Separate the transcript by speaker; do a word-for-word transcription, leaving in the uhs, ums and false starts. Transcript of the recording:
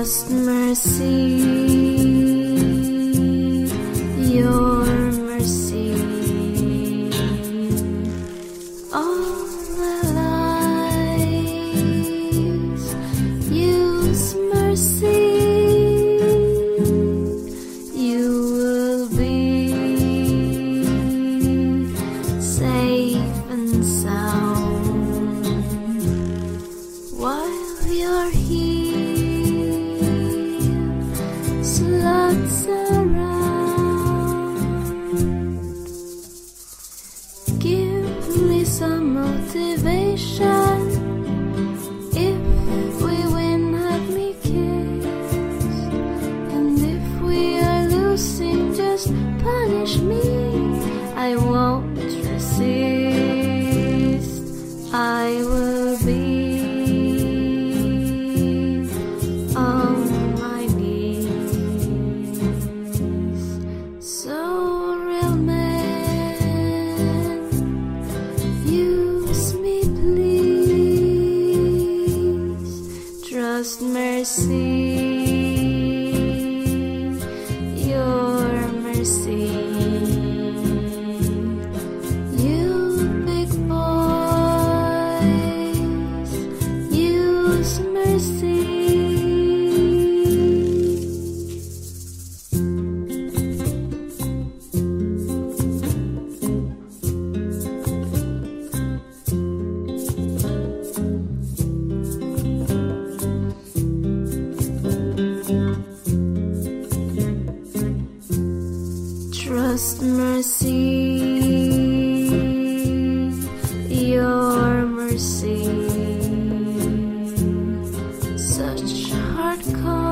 Speaker 1: Trust mercy, your mercy. All the lives use mercy. You will be safe and sound while you're here. Slots around. Give me some motivation. If we win, let me kiss. And if we are losing, just punish me. I won't resist. I will be on my knees. So real man, use me please. Trust mercy, your mercy. You big boys, use mercy. Trust mercy, your mercy. Such hard call.